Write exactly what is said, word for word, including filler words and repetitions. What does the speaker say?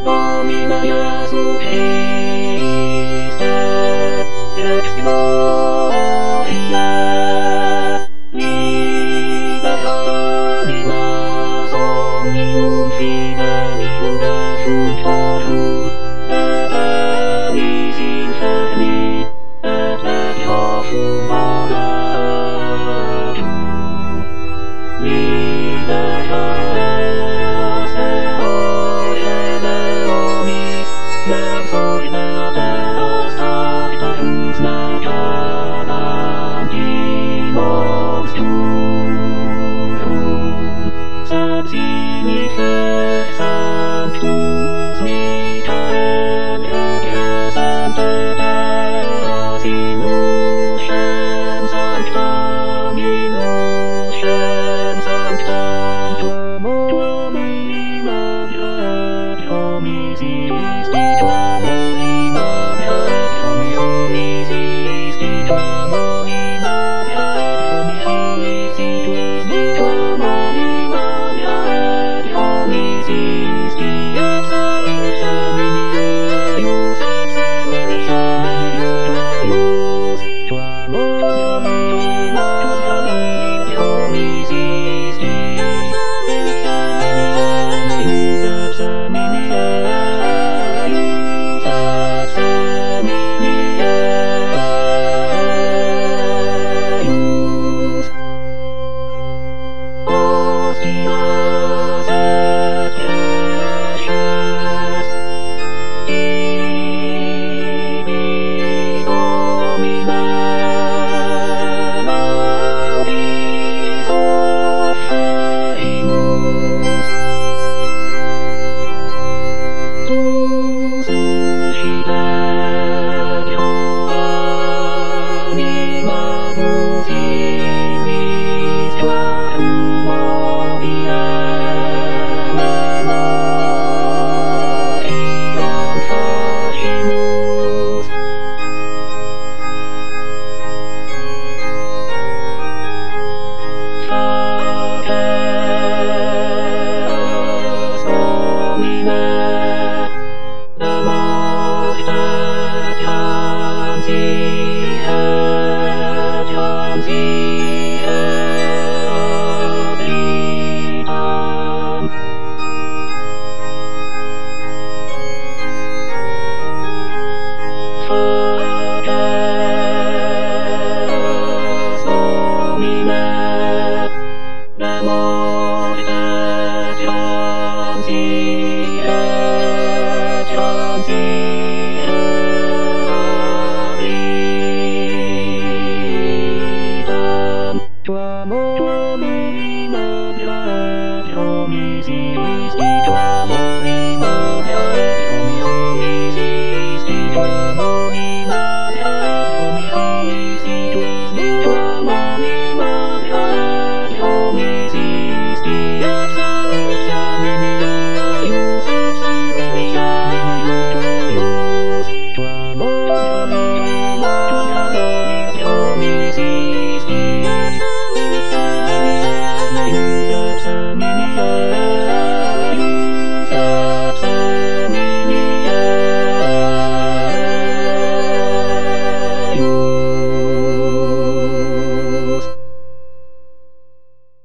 Pomijając uczyste, jak gloria, liberali nas omnium fidelium defunctorum, et emis inferni, et peccatum volatum. Libera eos eorie leonis, leoxoide ateros tactarus nacadanti monstrum, sed signifer sanctus Michael regesant et eras in lucem sanctam in lucem sanctam tuum omnima et homis isti tuum omnima et homis isti tuum omnima et homis isti tuum omnima et homis isti et salus seminius et salus seminius tuum omnima et homis isti et salus seminius et seminius et seminius Hostias et caches Ibi Domine laudis offeremus Tu suscitetio animamus illis tuarum obiem elatiam facimus Faceres Domine de morte transiere, transiere ad vitam. Faceres Domine de morte transiere, transiere ad vitam. Tuam omnima et homis isti tuam